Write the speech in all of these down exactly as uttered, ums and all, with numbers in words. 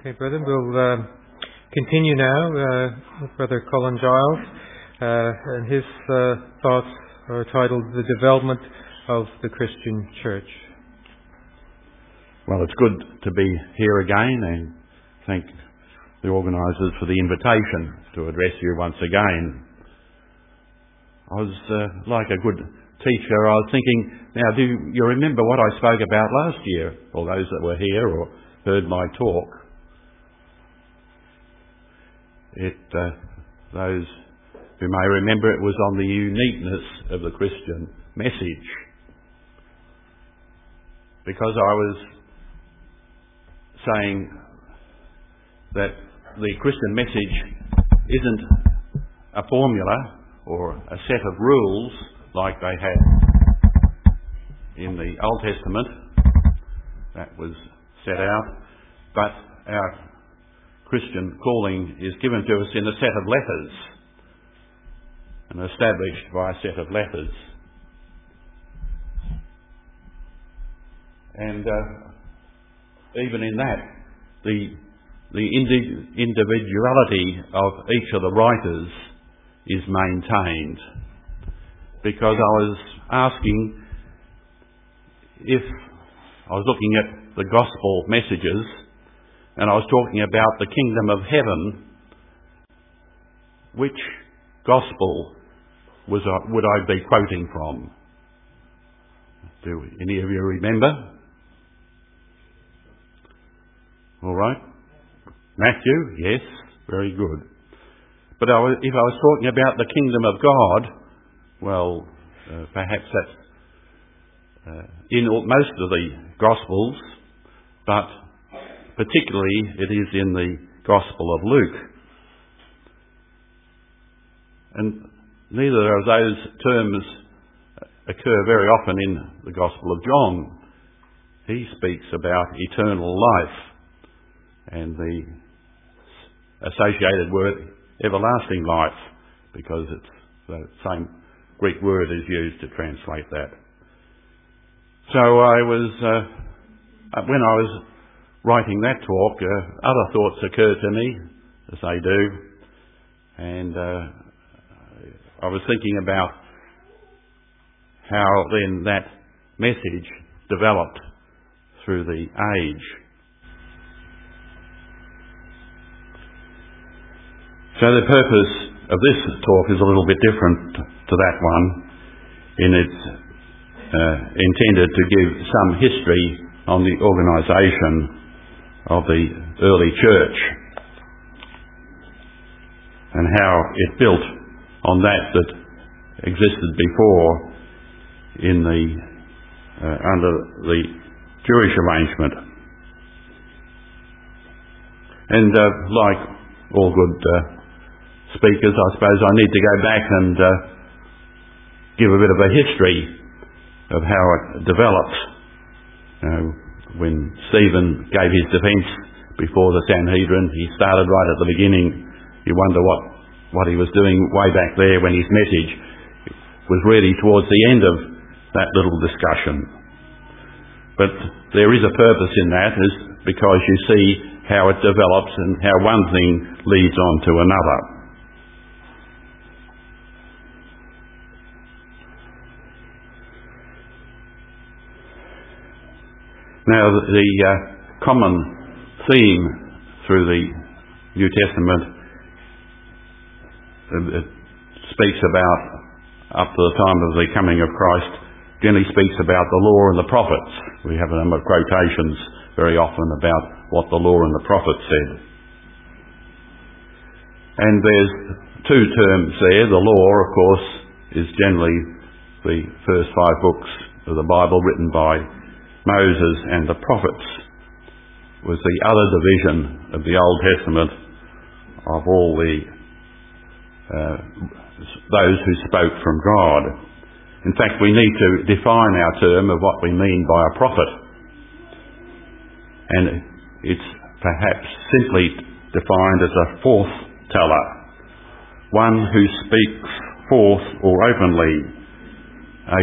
Okay, brethren, we'll uh, continue now uh, with Brother Colin Giles, uh, and his uh, thoughts are titled The Development of the Christian Church. Well, it's good to be here again, and thank the organisers for the invitation to address you once again. I was, uh, like a good teacher, I was thinking, now do you remember what I spoke about last year, or those that were here or heard my talk? It, uh, those who may remember, it was on the uniqueness of the Christian message. Because I was saying that the Christian message isn't a formula or a set of rules like they had in the Old Testament. That was set out. But our Christian calling is given to us in a set of letters and established by a set of letters. And uh, even in that, the the indi- individuality of each of the writers is maintained. Because I was asking if I was looking at the gospel messages and I was talking about the kingdom of heaven, which gospel was I, would I be quoting from? Do any of you remember? All right. Matthew, yes, very good. But I was, if I was talking about the kingdom of God, well, uh, perhaps that's uh, in all, most of the Gospels, but particularly it is in the Gospel of Luke. And neither of those terms occur very often in the Gospel of John. He speaks about eternal life and the associated word everlasting life, because it's the same Greek word is used to translate that. So I was, uh, when I was writing that talk, uh, other thoughts occurred to me, as they do, and uh, I was thinking about how then that message developed through the age. So the purpose of this talk is a little bit different to that one, in it's uh, intended to give some history on the organisation of the early church and how it built on that that existed before in the uh, under the Jewish arrangement. And uh, like all good uh, speakers, I suppose I need to go back and uh, give a bit of a history of how it developed. You know, when Stephen gave his defence before the Sanhedrin, he started right at the beginning. You wonder what, what he was doing way back there when his message was really towards the end of that little discussion. But there is a purpose in that, is because you see how it develops and how one thing leads on to another. Now, the, the uh, common theme through the New Testament uh, it speaks about, up to the time of the coming of Christ, generally speaks about the law and the prophets. We have a number of quotations very often about what the law and the prophets said. And there's two terms there. The law, of course, is generally the first five books of the Bible written by Moses, and the prophets was the other division of the Old Testament of all the uh, those who spoke from God. In fact, we need to define our term of what we mean by a prophet, and it's perhaps simply defined as a forth teller, one who speaks forth or openly, a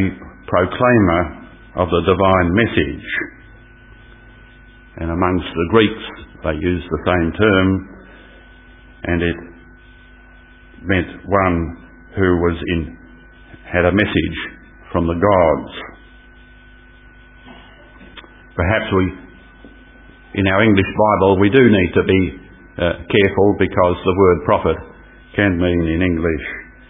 proclaimer of the divine message. And amongst the Greeks, they used the same term, and it meant one who was in, had a message from the gods. Perhaps we, in our English Bible, we do need to be uh, careful, because the word prophet can mean in English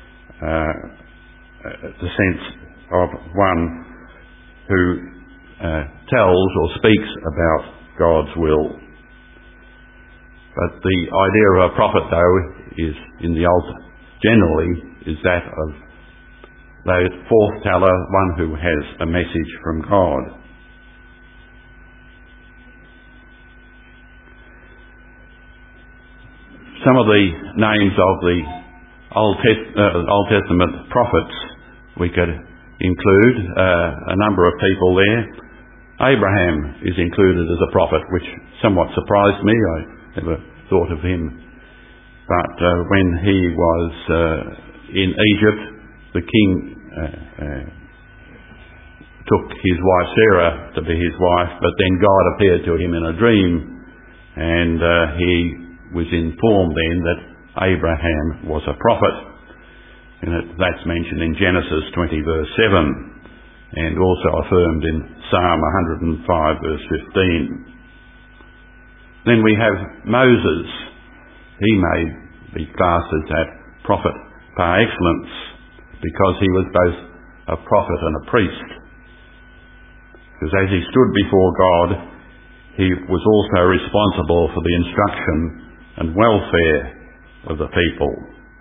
uh, the sense of one who uh, tells or speaks about God's will. But the idea of a prophet, though, is in the Old, generally, is that of the forth-teller, one who has a message from God. Some of the names of the Old, Test- uh, Old Testament prophets we could include, uh, a number of people there. Abraham is included as a prophet, which somewhat surprised me. I never thought of him. But uh, when he was uh, in Egypt, the king uh, uh, took his wife Sarah to be his wife, but then God appeared to him in a dream, and uh, he was informed then that Abraham was a prophet. And it, that's mentioned in Genesis twenty verse seven, and also affirmed in Psalm one hundred five verse fifteen. Then we have Moses. He may be classed as that prophet par excellence, because he was both a prophet and a priest. Because as he stood before God, he was also responsible for the instruction and welfare of the people.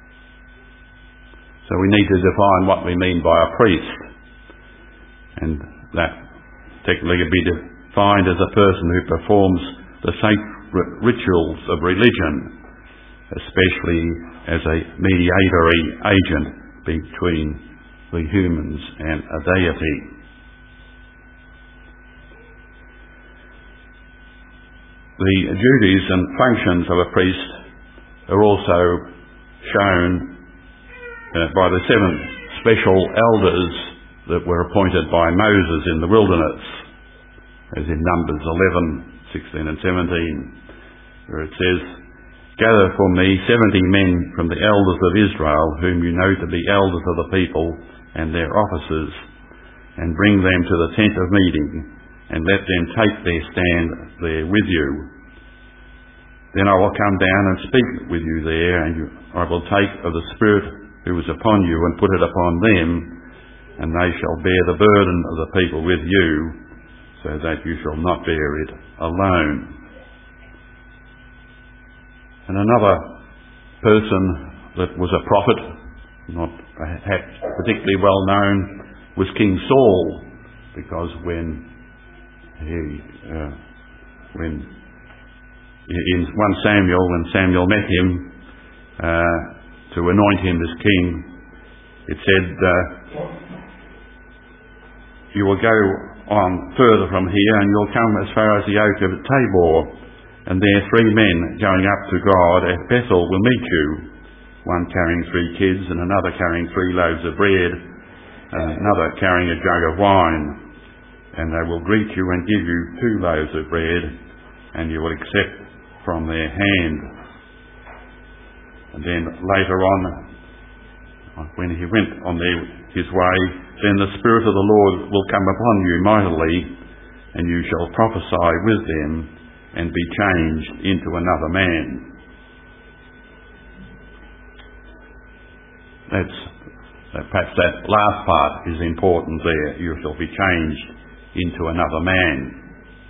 So we need to define what we mean by a priest. And that technically would be defined as a person who performs the sacred rituals of religion, especially as a mediatory agent between the humans and a deity. The duties and functions of a priest are also shown uh, by the seven special elders that were appointed by Moses in the wilderness, as in Numbers eleven, sixteen and seventeen, where it says, "Gather for me seventy men from the elders of Israel, whom you know to be elders of the people and their officers, and bring them to the tent of meeting, and let them take their stand there with you. Then I will come down and speak with you there, and you, I will take of the Spirit who is upon you and put it upon them, and they shall bear the burden of the people with you, so that you shall not bear it alone." And another person that was a prophet, not perhaps particularly well known, was King Saul, because when he, uh, when in First Samuel, when Samuel met him uh, to anoint him as king, it said, uh, "You will go on further from here, and you'll come as far as the oak of Tabor, and there three men going up to God at Bethel will meet you, one carrying three kids, and another carrying three loaves of bread, and another carrying a jug of wine. And they will greet you and give you two loaves of bread, and you will accept from their hand." And then later on, when he went on their, his way, "Then the Spirit of the Lord will come upon you mightily, and you shall prophesy with them, and be changed into another man." That's uh, perhaps that last part is important there. You shall be changed into another man.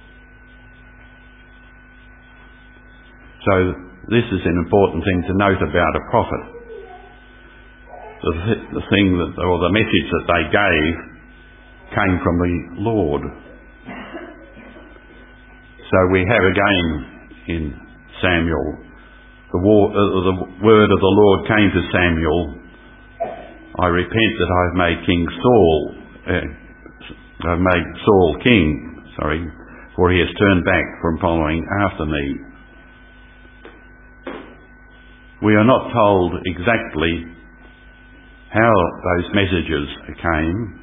So this is an important thing to note about a prophet. The, th- the thing that, or the message that they gave, came from the Lord. So we have again in Samuel, the, war, uh, the word of the Lord came to Samuel, "I repent that I have made King Saul, uh, I have made Saul king, sorry, for he has turned back from following after me." We are not told exactly how those messages came,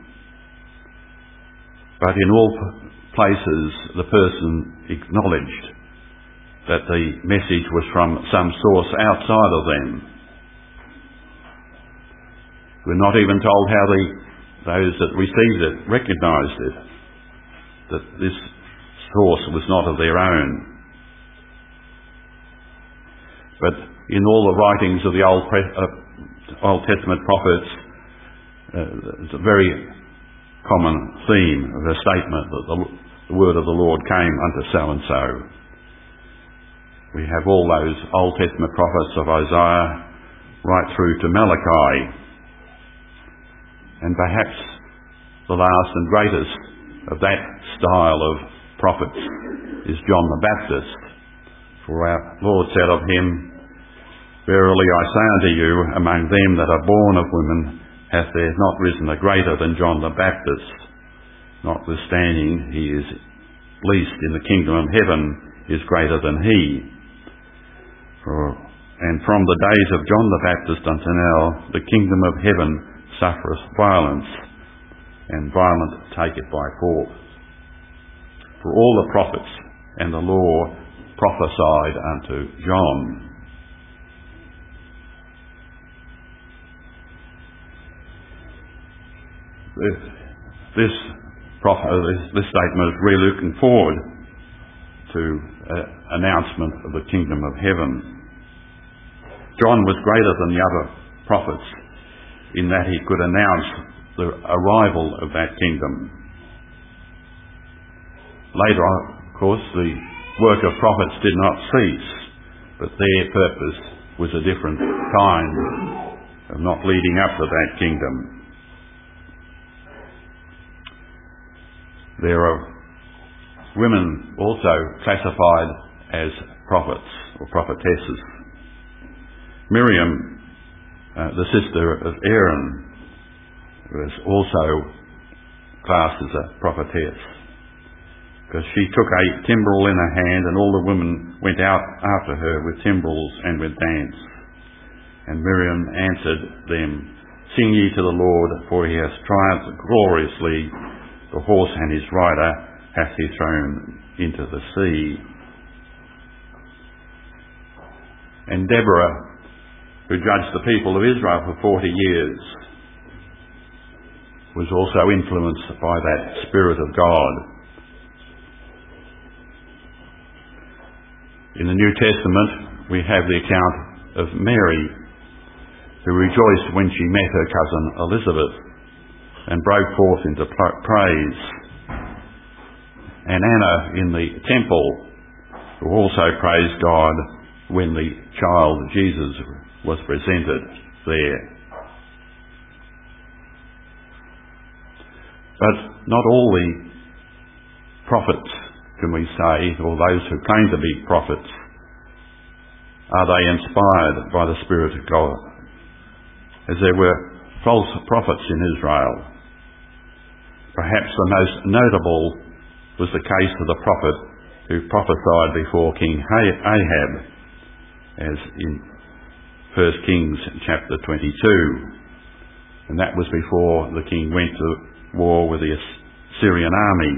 but in all places the person acknowledged that the message was from some source outside of them. We're not even told how the, those that received it recognised it, that this source was not of their own. But in all the writings of the Old, Pre- uh, Old Testament prophets, uh, it's a very common theme of a statement that the, the word of the Lord came unto so-and-so. We have all those Old Testament prophets of Isaiah right through to Malachi. And perhaps the last and greatest of that style of prophets is John the Baptist. For our Lord said of him, "Verily I say unto you, among them that are born of women hath there not risen a greater than John the Baptist. Notwithstanding, he is least in the kingdom of heaven is greater than he. For, and from the days of John the Baptist unto now, the kingdom of heaven suffereth violence, and violent take it by force. For all the prophets and the law prophesied unto John." This, this, prophet, this, this statement is really looking forward to an announcement of the kingdom of heaven. John was greater than the other prophets in that he could announce the arrival of that kingdom. Later on, of course, the work of prophets did not cease, but their purpose was a different kind of not leading up to that kingdom. There are women also classified as prophets or prophetesses. Miriam, uh, the sister of Aaron, was also classed as a prophetess, because she took a timbrel in her hand, and all the women went out after her with timbrels and with dance. And Miriam answered them, "Sing ye to the Lord, for he has triumphed gloriously. The horse and his rider hath he thrown into the sea." And Deborah, who judged the people of Israel for forty years, was also influenced by that Spirit of God. In the New Testament, we have the account of Mary, who rejoiced when she met her cousin Elizabeth and broke forth into praise. And Anna in the temple, who also praised God when the child Jesus was presented there. But not all the prophets, can we say, or those who claim to be prophets, are they inspired by the Spirit of God, as there were false prophets in Israel. Perhaps the most notable was the case of the prophet who prophesied before King Ahab, as in First Kings chapter twenty-two. And that was before the king went to war with the Syrian army.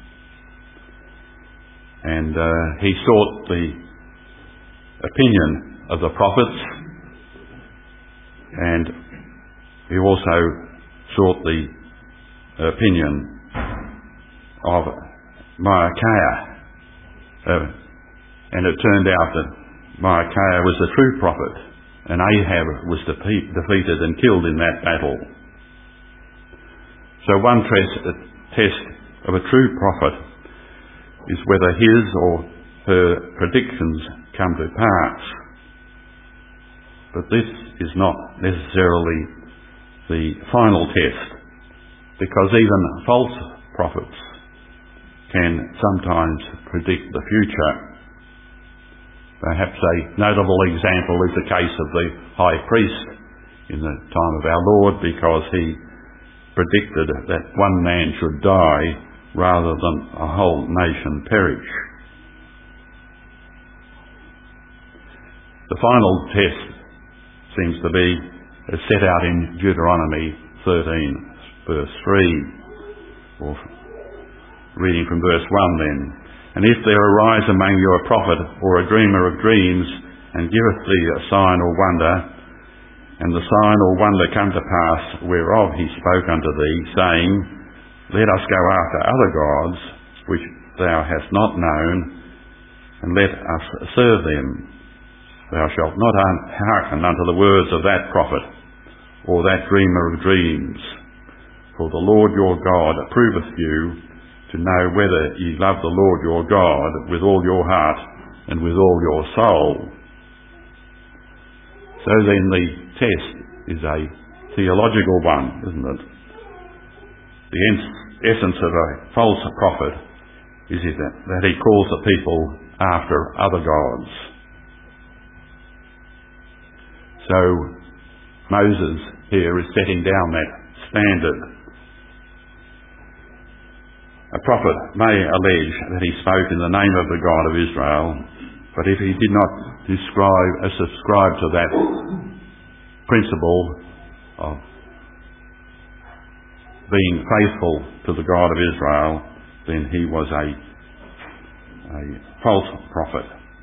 And uh, he sought the opinion of the prophets, and he also sought the opinion of Micaiah. Uh, and it turned out that Micaiah was the true prophet, and Ahab was defeat, defeated and killed in that battle. So one test, test of a true prophet is whether his or her predictions come to pass. But this is not necessarily the final test, because even false prophets can sometimes predict the future. Perhaps a notable example is the case of the high priest in the time of our Lord, because he predicted that one man should die rather than a whole nation perish. The final test seems to be as set out in Deuteronomy thirteen, verse three, or reading from verse one then. And if there arise among you a prophet or a dreamer of dreams, and giveth thee a sign or wonder, and the sign or wonder come to pass whereof he spoke unto thee, saying, Let us go after other gods, which thou hast not known, and let us serve them. Thou shalt not hearken unto the words of that prophet, or that dreamer of dreams. For the Lord your God approveth you to know whether ye love the Lord your God with all your heart and with all your soul. So then the test is a theological one, isn't it? The essence of a false prophet is it that he calls the people after other gods. So Moses here is setting down that standard. A prophet may allege that he spoke in the name of the God of Israel, but if he did not describe, uh, subscribe to that principle of being faithful to the God of Israel, then he was a, a false prophet.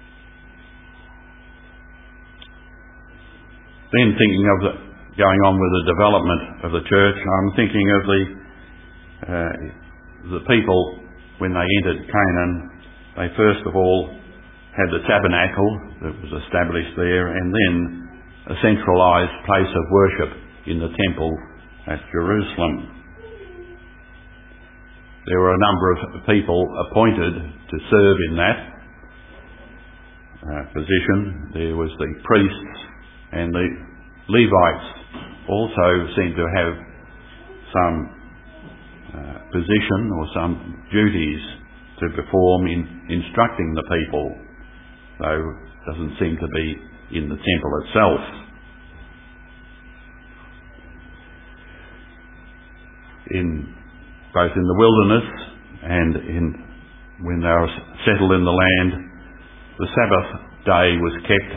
Then thinking of the, going on with the development of the church, I'm thinking of the uh, the people when they entered Canaan. They first of all had the tabernacle that was established there, and then a centralised place of worship in the temple at Jerusalem. There were a number of people appointed to serve in that uh, position. There was the priests, and the Levites also seemed to have some uh, position or some duties to perform in instructing the people, though it doesn't seem to be in the temple itself. In both in the wilderness and in when they were settled in the land, the Sabbath day was kept,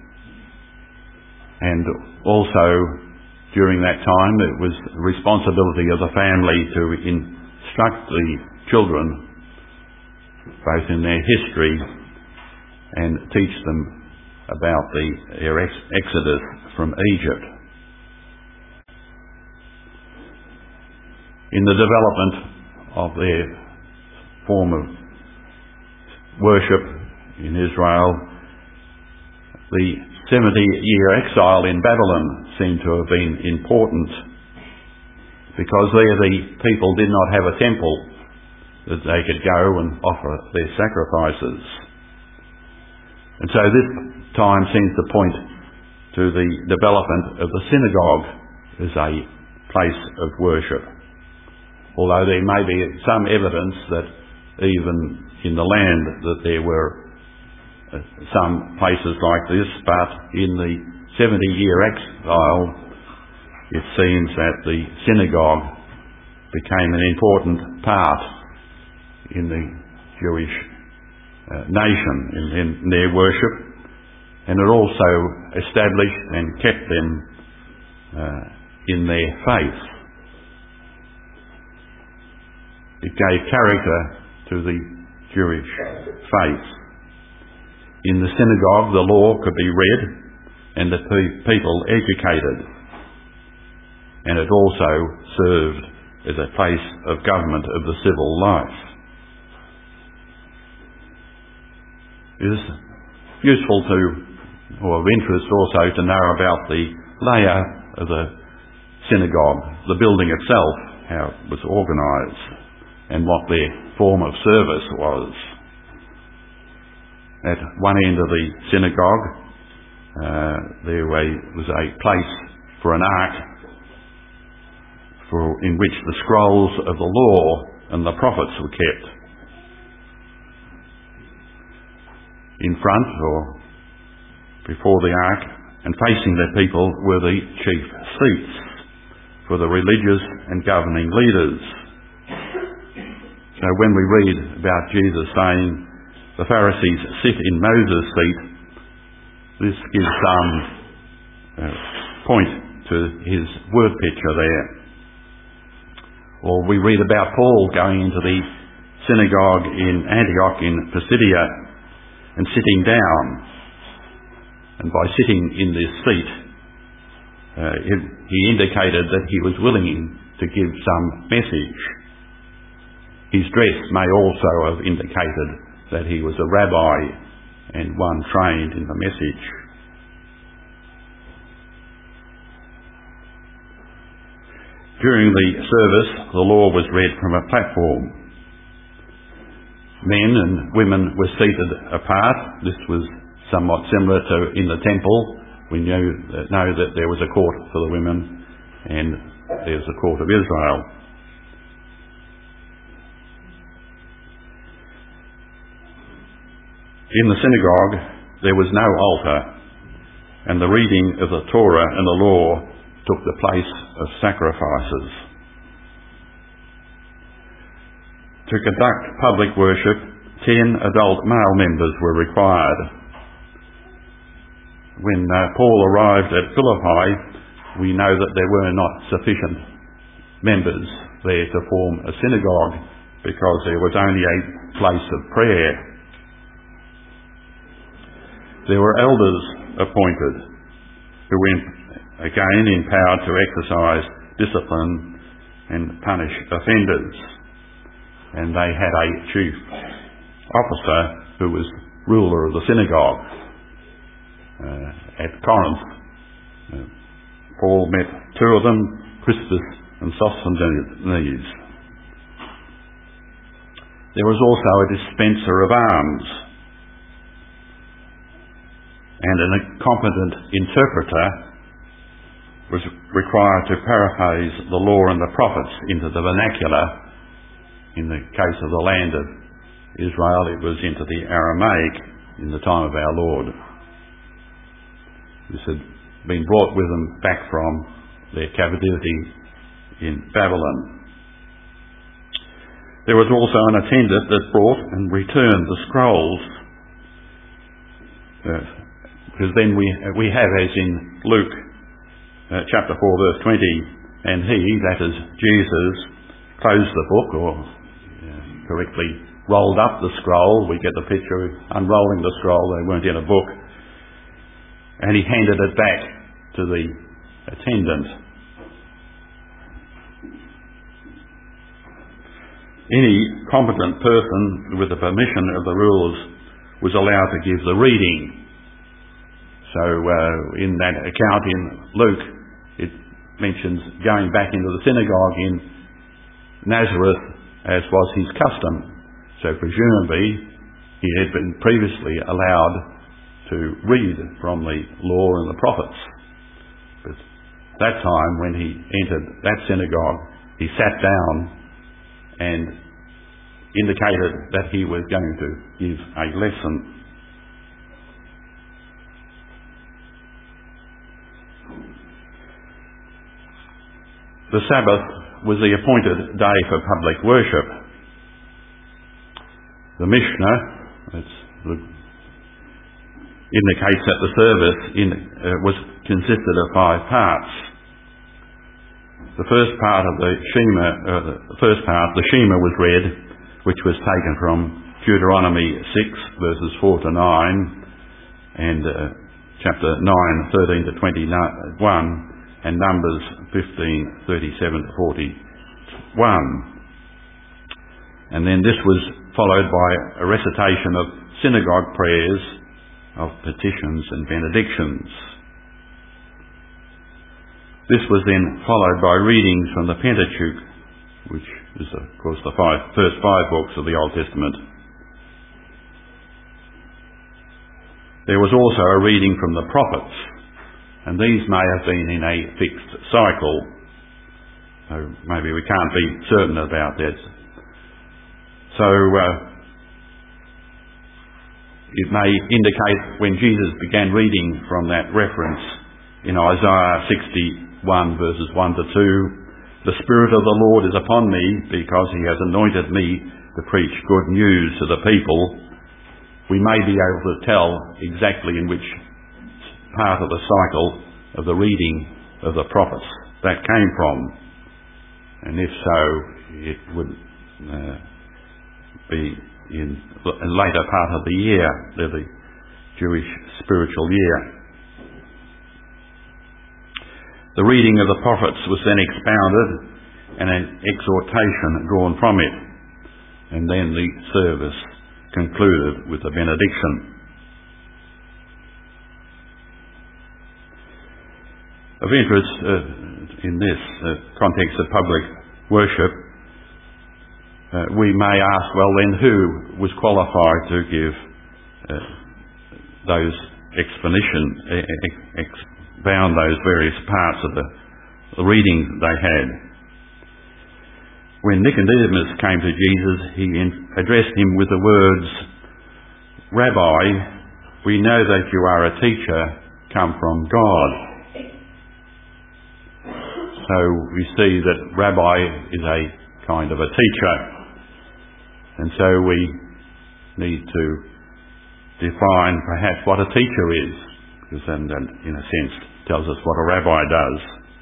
and also during that time it was the responsibility of the family to instruct the children both in their history and teach them about the, their ex- exodus from Egypt. In the development of their form of worship in Israel, the seventy-year exile in Babylon seemed to have been important, because there the people did not have a temple that they could go and offer their sacrifices. And so this time seems to point to the development of the synagogue as a place of worship. Although there may be some evidence that even in the land that there were some places like this, but in the seventy-year exile, it seems that the synagogue became an important part in the Jewish uh, nation in, in their worship, and it also established and kept them uh, in their faith. It gave character to the Jewish faith. In the synagogue, the law could be read and the pe- people educated, and it also served as a place of government of the civil life. It is useful to, or of interest also, to know about the layout of the synagogue, the building itself, how it was organised, and what their form of service was. At one end of the synagogue, uh, there was a place for an ark for, in which the scrolls of the law and the prophets were kept. In front, or before the ark, and facing the people, were the chief seats for the religious and governing leaders. So when we read about Jesus saying, the Pharisees sit in Moses' seat, this gives some uh, point to his word picture there. Or we read about Paul going into the synagogue in Antioch in Pisidia and sitting down. And by sitting in this seat, uh, it, he indicated that he was willing to give some message. His dress may also have indicated that he was a rabbi and one trained in the message. During the service, the law was read from a platform. Men and women were seated apart. This was somewhat similar to in the temple. We knew, know that there was a court for the women and there's the court of Israel. In the synagogue, there was no altar, and the reading of the Torah and the law took the place of sacrifices. To conduct public worship, ten adult male members were required. When uh, Paul arrived at Philippi, we know that there were not sufficient members there to form a synagogue because there was only a place of prayer. There were elders appointed who were again empowered to exercise discipline and punish offenders. And they had a chief officer who was ruler of the synagogue. Uh, at Corinth, uh, Paul met two of them, Crispus and Sosthenes. There was also a dispenser of alms, and an competent interpreter was required to paraphrase the law and the prophets into the vernacular. In the case of the land of Israel, it was into the Aramaic in the time of our Lord. This had been brought with them back from their captivity in Babylon. There was also an attendant that brought and returned the scrolls. Uh, because then we we have, as in Luke uh, chapter four verse twenty, and he, that is Jesus, closed the book, or uh, correctly rolled up the scroll. We get the picture of unrolling the scroll. They weren't in a book. And he handed it back to the attendant. Any competent person with the permission of the rulers was allowed to give the reading. So uh, in that account in Luke, it mentions going back into the synagogue in Nazareth as was his custom. So presumably he had been previously allowed to read from the law and the prophets. But that time when he entered that synagogue, he sat down and indicated that he was going to give a lesson. The Sabbath was the appointed day for public worship. The Mishnah, that's the, indicates that the service in, uh, was consisted of five parts. The first part of the Shema, uh, the first part, the Shema was read, which was taken from Deuteronomy six verses four to nine, and uh, chapter nine thirteen to twenty-one. And Numbers fifteen thirty-seven to forty-one. And then this was followed by a recitation of synagogue prayers, of petitions and benedictions. This was then followed by readings from the Pentateuch, which is of course the five, first five books of the Old Testament. There was also a reading from the prophets, and these may have been in a fixed cycle. So maybe we can't be certain about that. So uh, it may indicate when Jesus began reading from that reference in Isaiah sixty-one verses one to two, "The Spirit of the Lord is upon me because he has anointed me to preach good news to the people." We may be able to tell exactly in which part of the cycle of the reading of the prophets that came from. And if so, it would uh, be in the later part of the year, the Jewish spiritual year. The reading of the prophets was then expounded and an exhortation drawn from it, and then the service concluded with a benediction. Of interest uh, in this uh, context of public worship, uh, we may ask, well then, who was qualified to give uh, those explanation, expound those various parts of the, the reading they had? When Nicodemus came to Jesus, he addressed him with the words, "Rabbi, we know that you are a teacher come from God." So we see that rabbi is a kind of a teacher, and so we need to define perhaps what a teacher is, because then that in a sense tells us what a rabbi does.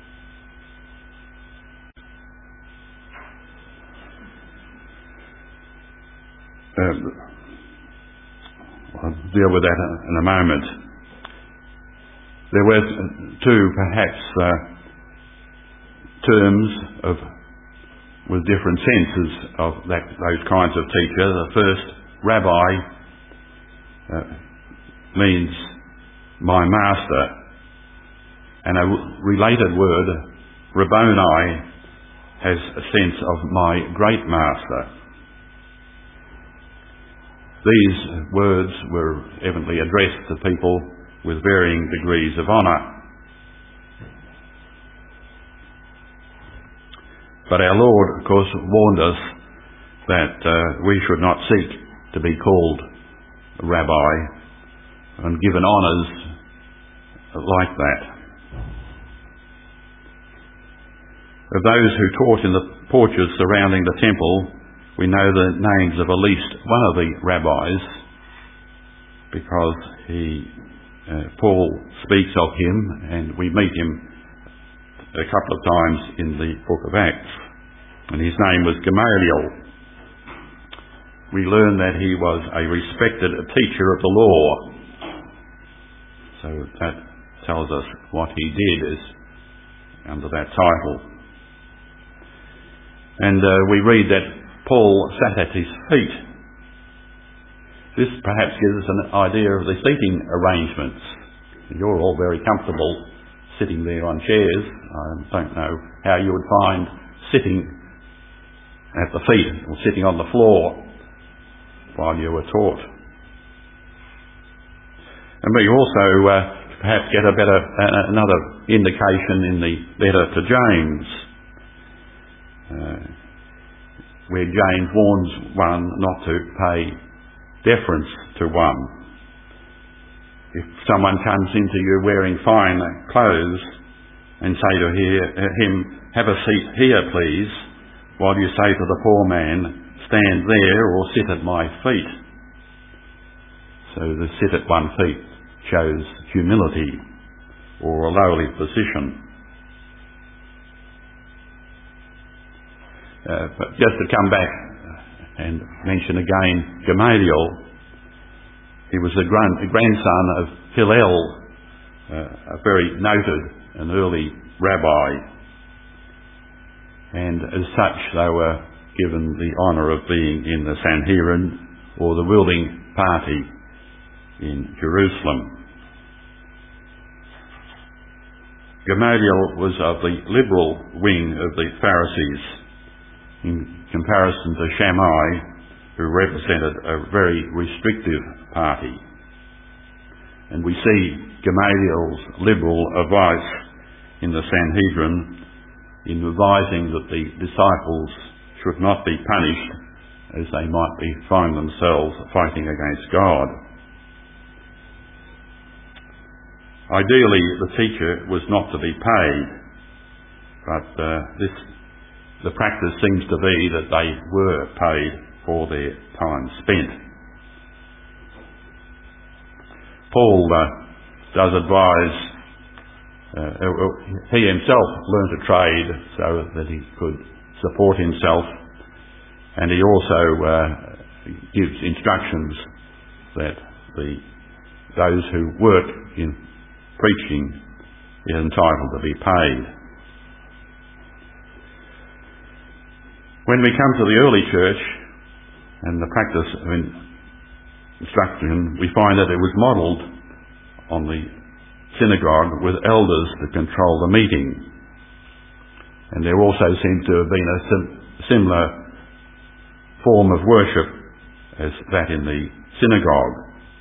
Um, I'll deal with that in a moment. There were two perhaps uh, terms of with different senses of that, those kinds of teacher. The first, rabbi, uh, means my master, and a related word, Rabboni, has a sense of my great master. These words were evidently addressed to people with varying degrees of honour. But our Lord, of course, warned us that uh, we should not seek to be called a rabbi and given honours like that. Of those who taught in the porches surrounding the temple, we know the names of at least one of the rabbis, because he, uh, Paul speaks of him, and we meet him a couple of times in the book of Acts, and his name was Gamaliel. We learn that he was a respected teacher of the law, so that tells us what he did is under that title. And uh, we read that Paul sat at his feet. This perhaps gives us an idea of the seating arrangements. You're all very comfortable sitting there on chairs. I don't know how you would find sitting at the feet or sitting on the floor while you were taught. And we also uh, perhaps get a better uh, another indication in the letter to James, uh, where James warns one not to pay deference to one. If someone comes into you wearing fine clothes and say to him, "Have a seat here, please," while you say to the poor man, "Stand there or sit at my feet." So the sit at one's feet shows humility or a lowly position. Uh, but just to come back and mention again Gamaliel, he was the grand, grandson of Hillel, uh, a very noted and early rabbi, and as such they were given the honour of being in the Sanhedrin, or the ruling party in Jerusalem. Gamaliel was of the liberal wing of the Pharisees, in comparison to Shammai, who represented a very restrictive party. And we see Gamaliel's liberal advice in the Sanhedrin in advising that the disciples should not be punished, as they might be find themselves fighting against God. Ideally, the teacher was not to be paid, but uh, this the practice seems to be that they were paid for their time spent. Paul uh, does advise, uh, he himself learnt a trade so that he could support himself, and he also uh, gives instructions that the those who work in preaching is entitled to be paid. When we come to the early church and the practice of instruction, we find that it was modelled on the synagogue with elders to control the meeting. And there also seems to have been a sim- similar form of worship as that in the synagogue.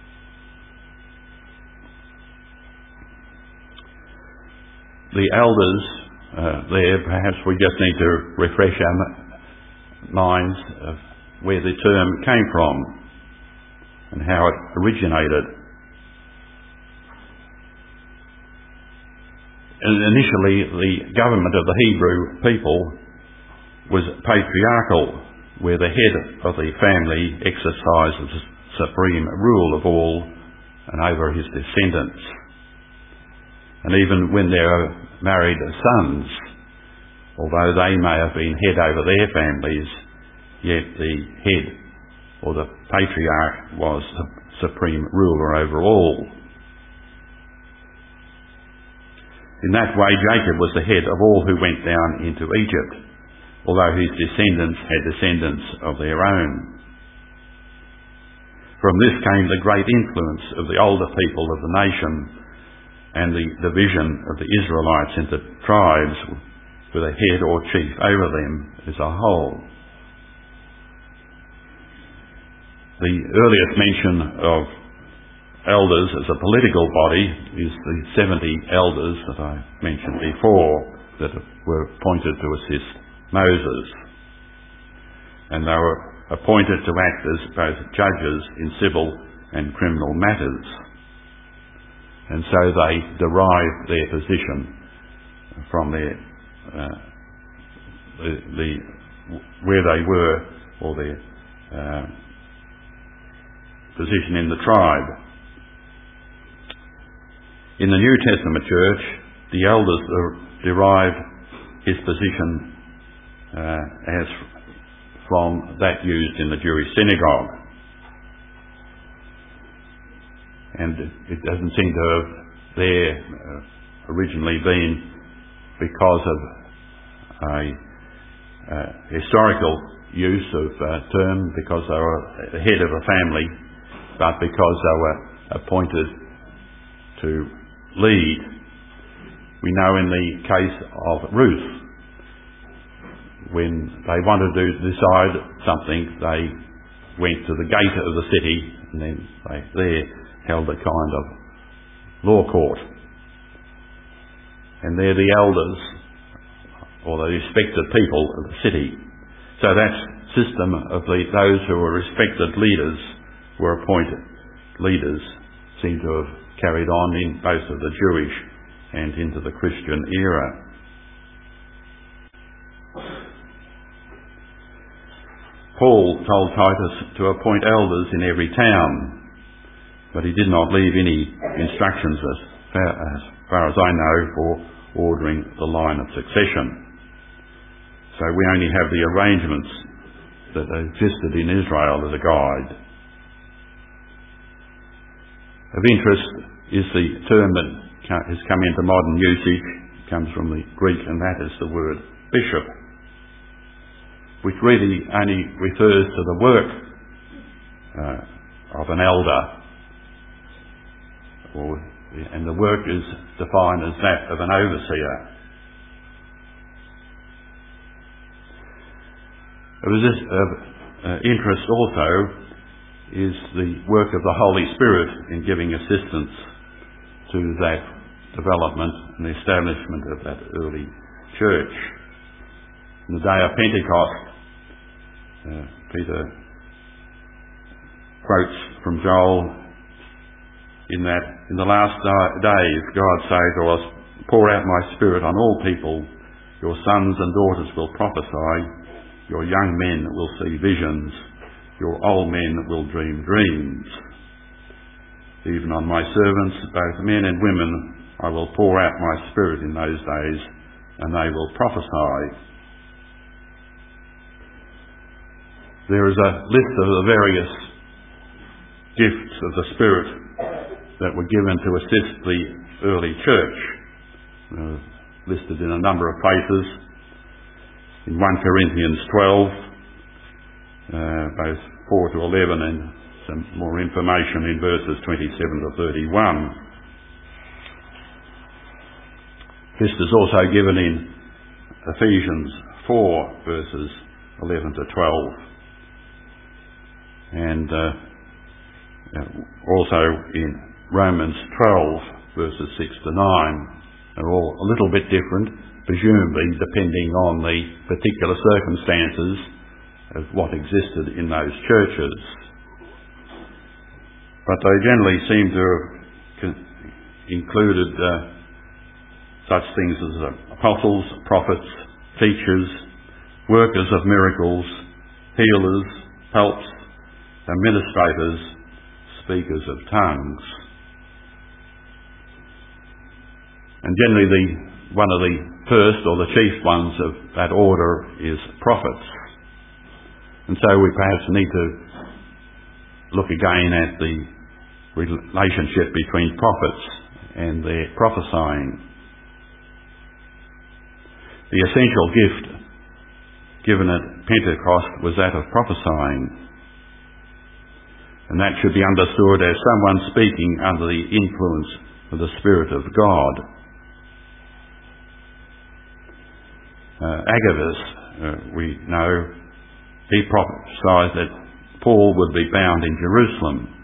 The elders uh, there, perhaps we just need to refresh our minds of where the term came from and how it originated. And initially, the government of the Hebrew people was patriarchal, where the head of the family exercises supreme rule of all and over his descendants. And even when there are married sons, although they may have been head over their families, yet the head or the patriarch was the supreme ruler over all. In that way, Jacob was the head of all who went down into Egypt, although his descendants had descendants of their own. From this came the great influence of the older people of the nation and the division of the Israelites into tribes with a head or chief over them as a whole. The earliest mention of elders as a political body is the seventy elders that I mentioned before that were appointed to assist Moses. And they were appointed to act as both judges in civil and criminal matters. And so they derived their position from their uh, the, the where they were or their uh, position in the tribe. In the New Testament church, the elders derived his position uh, as from that used in the Jewish synagogue. And it doesn't seem to have there uh, originally been because of a uh, historical use of uh, term, because they were the head of a family, but because they were appointed to lead. We know in the case of Ruth, when they wanted to decide something, they went to the gate of the city and then they there held a kind of law court. And they're the elders, or the respected people of the city. So that system of the, those who were respected leaders were appointed leaders seem to have carried on in both of the Jewish and into the Christian era. Paul told Titus to appoint elders in every town, but he did not leave any instructions as far as, far as I know for ordering the line of succession. So we only have the arrangements that existed in Israel as a guide. Of interest is the term that has come into modern usage. It comes from the Greek, and that is the word bishop, which really only refers to the work uh, of an elder, or, and the work is defined as that of an overseer. Of this of uh, interest also is the work of the Holy Spirit in giving assistance to that development and the establishment of that early church. On the day of Pentecost, uh, Peter quotes from Joel in that, in the last days God says to us, pour out my Spirit on all people, your sons and daughters will prophesy, your young men will see visions, your old men will dream dreams. Even on my servants, both men and women, I will pour out my Spirit in those days, and they will prophesy. there is a list of the various gifts of the Spirit that were given to assist the early church, uh, listed in a number of places. In First Corinthians twelve, uh, both four to eleven, and some more information in verses twenty-seven to thirty-one. This is also given in Ephesians four, verses eleven to twelve, and uh, also in Romans twelve, verses six to nine. They're all a little bit different, presumably depending on the particular circumstances of what existed in those churches. But they generally seem to have included uh, such things as apostles, prophets, teachers, workers of miracles, healers, helps, administrators, speakers of tongues. And generally the, one of the first or the chief ones of that order is prophets. And so we perhaps need to look again at the relationship between prophets and their prophesying. The essential gift given at Pentecost was that of prophesying. And that should be understood as someone speaking under the influence of the Spirit of God. Uh, Agabus, uh, we know, he prophesied that Paul would be bound in Jerusalem.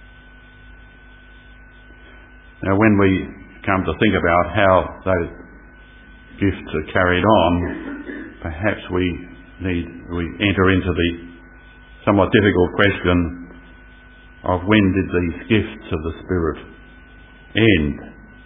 Now when we come to think about how those gifts are carried on, perhaps we need, we enter into the somewhat difficult question of when did these gifts of the Spirit end?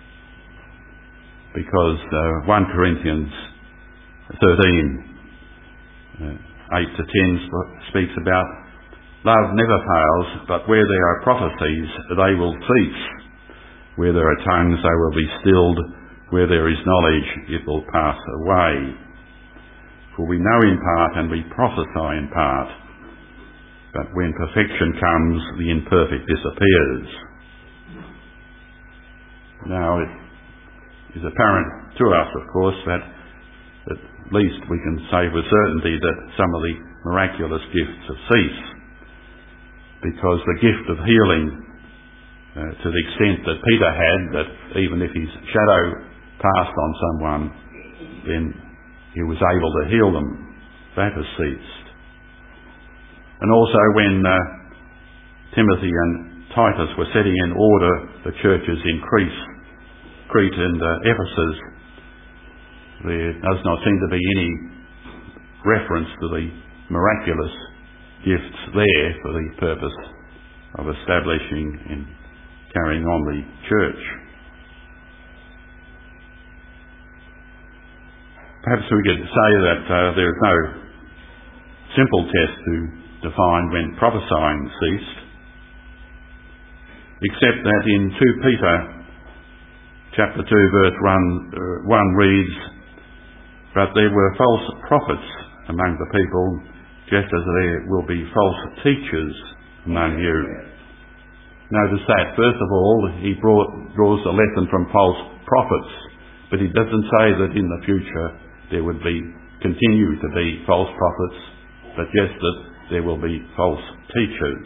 Because uh, First Corinthians thirteen, uh, eight to ten speaks about love never fails, but where there are prophecies, they will cease. Where there are tongues, they will be stilled. Where there is knowledge, it will pass away. For we know in part and we prophesy in part. But when perfection comes, the imperfect disappears. Now it is apparent to us, of course, that at least we can say with certainty that some of the miraculous gifts have ceased, because the gift of healing, uh, to the extent that Peter had, that even if his shadow passed on someone, then he was able to heal them, that has ceased. And also when uh, Timothy and Titus were setting in order the churches in Crete, Crete and uh, Ephesus, there does not seem to be any reference to the miraculous gifts there for the purpose of establishing and carrying on the church. Perhaps we could say that uh, there is no simple test to define when prophesying ceased, except that in Second Peter chapter two verse one, uh, one reads, "But there were false prophets among the people, just as there will be false teachers among you." Notice that, first of all, he brought, draws a lesson from false prophets, but he doesn't say that in the future there would be continue to be false prophets, but just that there will be false teachers.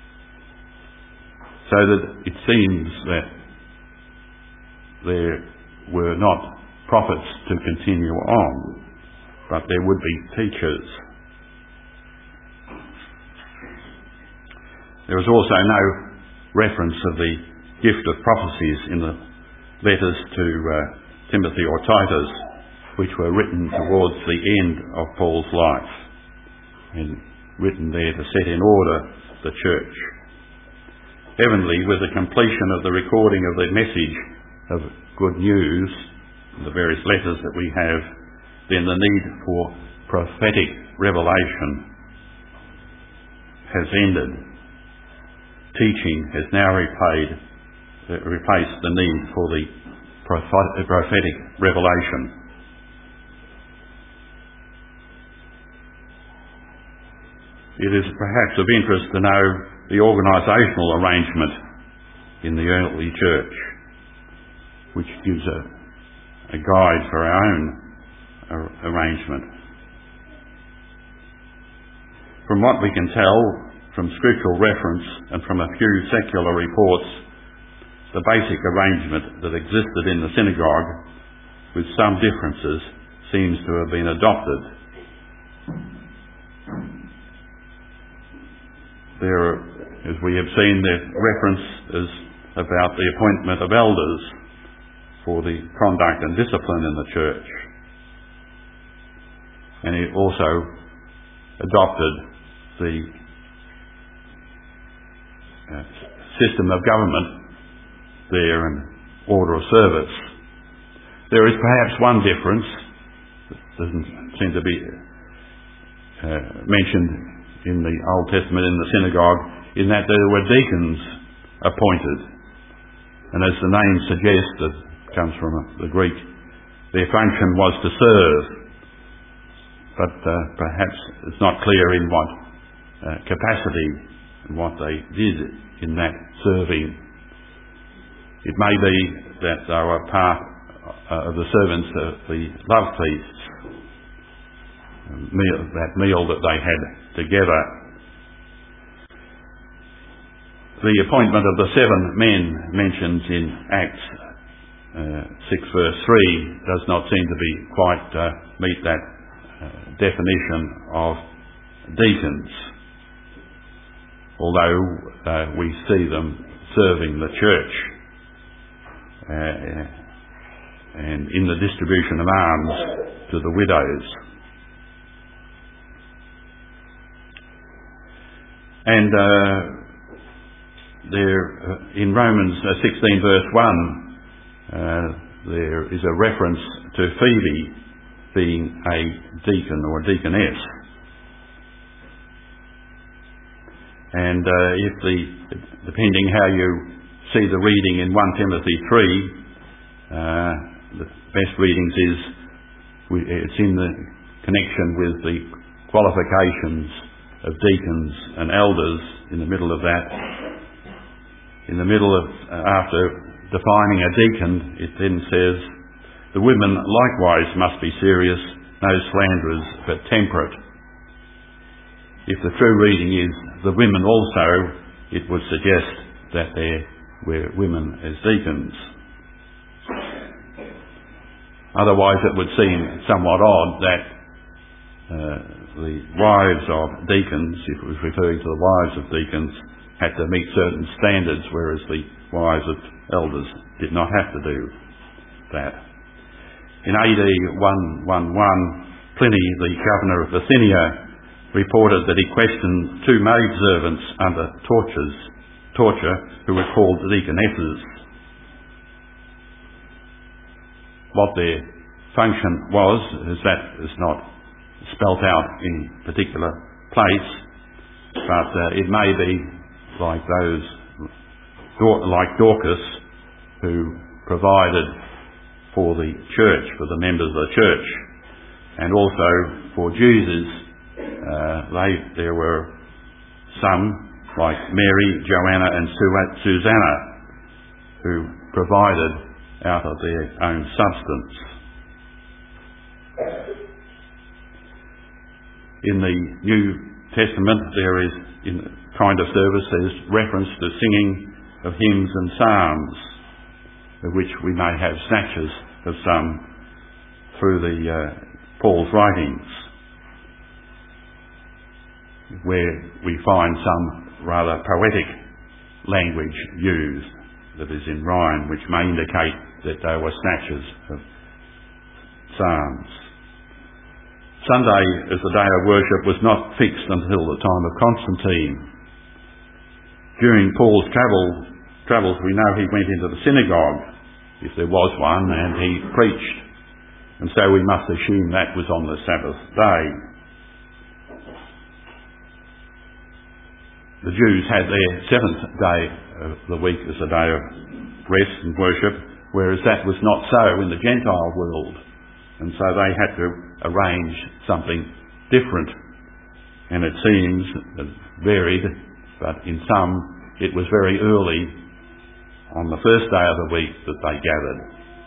So that it seems that there were not prophets to continue on, but there would be teachers. There is also no reference of the gift of prophecies in the letters to uh, Timothy or Titus, which were written towards the end of Paul's life, and written there to set in order the church. Evidently, with the completion of the recording of the message of good news, the various letters that we have, then the need for prophetic revelation has ended. Teaching has now repaid, uh, replaced the need for the prophetic revelation. it is perhaps of interest to know the organisational arrangement in the early church, which gives a, a guide for our own ar- arrangement. From what we can tell from scriptural reference and from a few secular reports, the basic arrangement that existed in the synagogue, with some differences, seems to have been adopted. There, as we have seen, the reference is about the appointment of elders for the conduct and discipline in the church. And it also adopted the uh, system of government there and order of service. There is perhaps one difference that doesn't seem to be uh, mentioned in the Old Testament in the synagogue, in that there were deacons appointed. And as the name suggests, it comes from the Greek, their function was to serve. But uh, perhaps it's not clear in what uh, capacity and what they did in that serving. It may be that they were part uh, of the servants of the love feasts, meal, that meal that they had together. The appointment of the seven men mentioned in Acts uh, six verse three does not seem to be quite uh, meet that uh, definition of deacons, although uh, we see them serving the church uh, and in the distribution of alms to the widows. And uh, there, uh, in Romans uh, sixteen verse one, uh, there is a reference to Phoebe being a deacon or a deaconess. And uh, if the, depending how you see the reading in First Timothy three, uh, the best readings is, it's in the connection with the qualifications of deacons and elders. In the middle of that, in the middle of, uh, after defining a deacon, it then says, the women likewise must be serious, no slanderers, but temperate. If the true reading is the women also, it would suggest that there were women as deacons. Otherwise it would seem somewhat odd that uh, the wives of deacons, if it was referring to the wives of deacons, had to meet certain standards, whereas the wives of elders did not have to do that. In A D one eleven, Pliny, the governor of Bithynia, reported that he questioned two maidservants under tortures, torture who were called deaconesses. What their function was, is that is not spelt out in particular place, but uh, it may be like those, like Dorcas, who provided for the church, for the members of the church, and also for Jews. Uh, they, there were some, like Mary, Joanna and Susanna, who provided out of their own substance. In the New Testament, there is, in the kind of service, there's reference to singing of hymns and psalms, of which we may have snatches of some through the uh, Paul's writings, where we find some rather poetic language used that is in rhyme, which may indicate that they were snatches of psalms. Sunday as a day of worship was not fixed until the time of Constantine. During Paul's travel, travels, we know he went into the synagogue, if there was one, and he preached. And so we must assume that was on the Sabbath day. The Jews had their seventh day of the week as a day of rest and worship, whereas that was not so in the Gentile world. And so they had to arrange something different and it seems varied, but in some it was very early on the first day of the week that they gathered.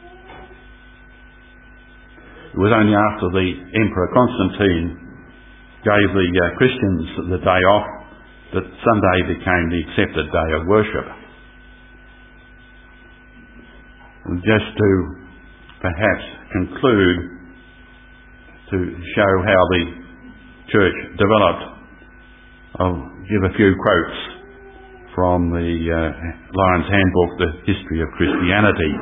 It was only after the Emperor Constantine gave the uh, Christians the day off that Sunday became the accepted day of worship. And just to perhaps conclude, to show how the church developed, I'll give a few quotes from the uh, Lyons Handbook, The History of Christianity.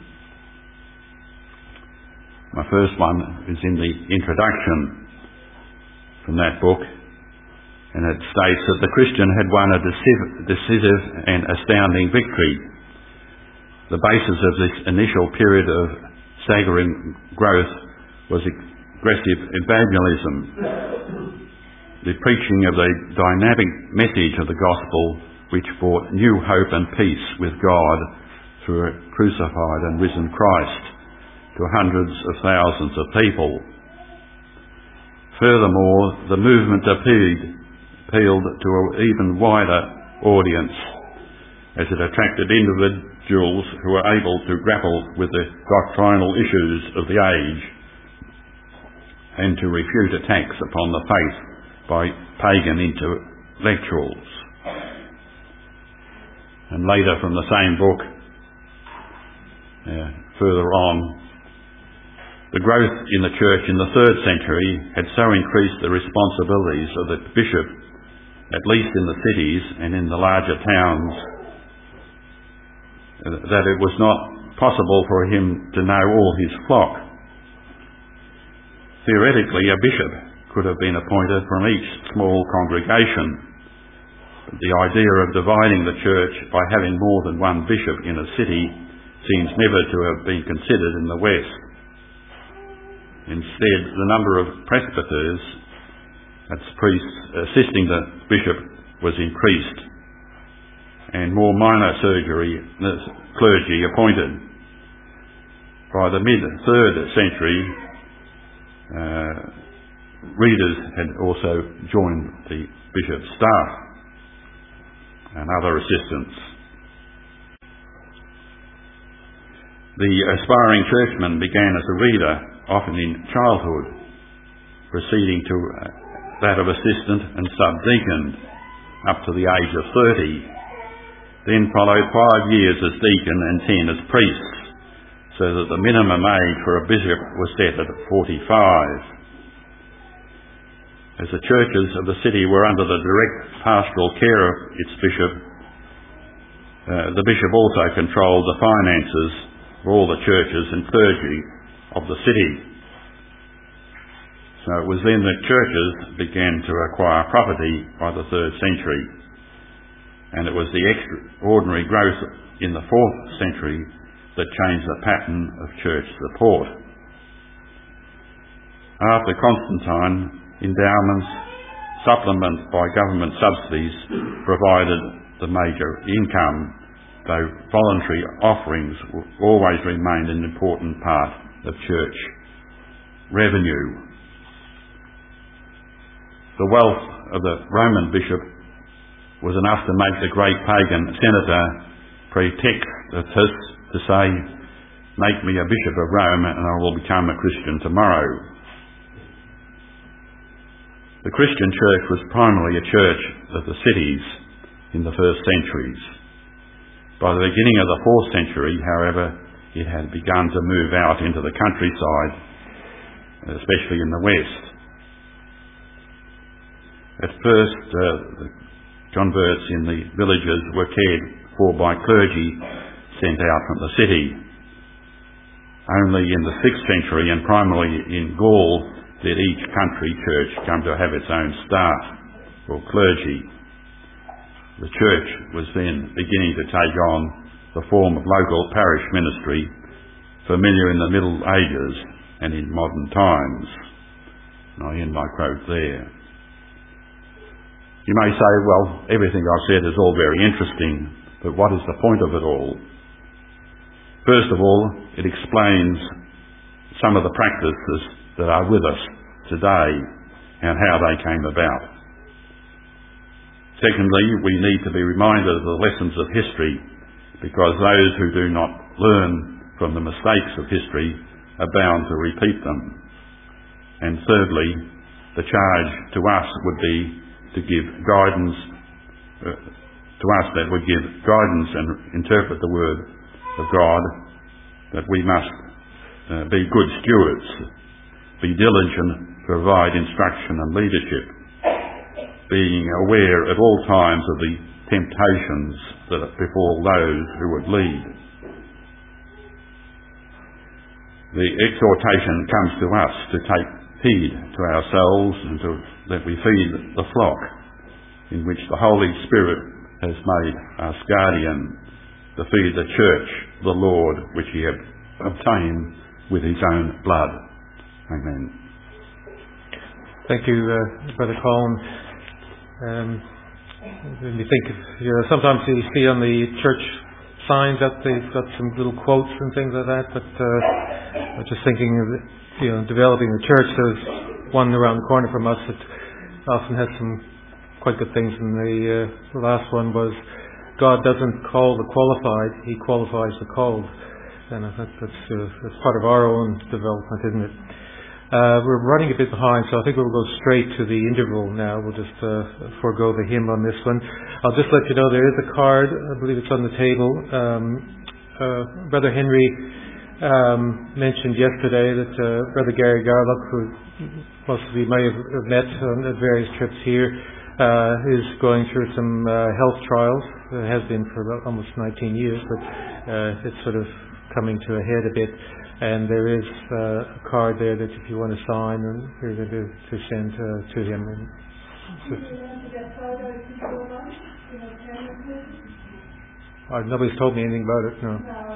My first one is in the introduction from that book, and it states that the Christian had won a decisive and astounding victory. The basis of this initial period of staggering growth was aggressive evangelism, the preaching of the dynamic message of the gospel, which brought new hope and peace with God through a crucified and risen Christ to hundreds of thousands of people. Furthermore, the movement appealed, appealed to an even wider audience, as it attracted individuals who were able to grapple with the doctrinal issues of the age and to refute attacks upon the faith by pagan intellectuals. And later from the same book, uh, further on, the growth in the church in the third century had so increased the responsibilities of the bishop, at least in the cities and in the larger towns, that it was not possible for him to know all his flock. Theoretically, a bishop could have been appointed from each small congregation. But the idea of dividing the church by having more than one bishop in a city seems never to have been considered in the West. Instead, the number of presbyters, that's priests assisting the bishop, was increased, and more minor surgery, clergy appointed. By the mid-third century, uh, readers had also joined the bishop's staff and other assistants. The aspiring churchman began as a reader, often in childhood, proceeding to uh, that of assistant and subdeacon up to the age of thirty. Then followed five years as deacon and ten as priest, so that the minimum age for a bishop was set at forty-five. As the churches of the city were under the direct pastoral care of its bishop, uh, the bishop also controlled the finances for all the churches and clergy of the city. So it was then that churches began to acquire property by the third century, and it was the extraordinary growth in the fourth century that changed the pattern of church support. After Constantine, endowments, supplement by government subsidies provided the major income, though voluntary offerings always remained an important part of church revenue. The wealth of the Roman bishop was enough to make the great pagan senator Praetectus to say, "Make me a bishop of Rome and I will become a Christian tomorrow." The Christian church was primarily a church of the cities in the first centuries. By the beginning of the fourth century, however, it had begun to move out into the countryside, especially in the west. At first, uh, the converts in the villages were cared for by clergy sent out from the city. Only in the sixth century, and primarily in Gaul, did each country church come to have its own staff, or clergy. The church was then beginning to take on the form of local parish ministry, familiar in the Middle Ages and in modern times. And I end my quote there. You may say, well, everything I've said is all very interesting, but what is the point of it all? First of all, it explains some of the practices that are with us today and how they came about. Secondly, we need to be reminded of the lessons of history, because those who do not learn from the mistakes of history are bound to repeat them. And thirdly, the charge to us would be to give guidance, uh, to us that would give guidance and interpret the Word of God, that we must uh, be good stewards, be diligent, provide instruction and leadership, being aware at all times of the temptations that befall those who would lead. The exhortation comes to us to take heed to ourselves and to, that we feed the flock in which the Holy Spirit has made us guardian, to feed the church, the Lord, which he had obtained with his own blood. Amen. Thank you, uh, Brother Colin. Um, when you think, of, you know, sometimes you see on the church signs that they've got some little quotes and things like that, but uh, I was just thinking of, you know, developing the church. There's one around the corner from us that often has some quite good things, and the, uh, the last one was, God doesn't call the qualified, he qualifies the called. And I think that's, uh, that's part of our own development, isn't it? Uh, we're running a bit behind, so I think we'll go straight to the interval now. We'll just uh, forego the hymn on this one. I'll just let you know there is a card. I believe it's on the table. Um, uh, Brother Henry um, mentioned yesterday that uh, Brother Gary Garlock, who most of you may have met on at various trips here, uh, is going through some uh, health trials. It has been for about almost nineteen years, but uh, it's sort of coming to a head a bit. And there is uh, a card there that if you want to sign, and we're going to, to send uh, to him. And uh, nobody's told me anything about it. No.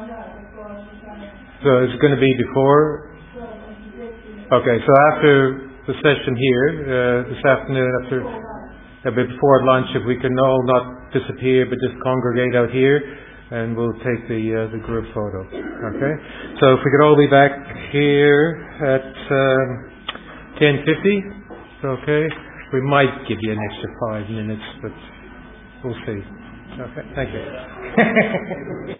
So it's going to be before. Okay. So after the session here uh, this afternoon, after a bit before lunch, if we can all not disappear but just congregate out here. And we'll take the uh, the group photo. Okay. So if we could all be back here at um, ten fifty. Okay. We might give you an extra five minutes, but we'll see. Okay. Thank you.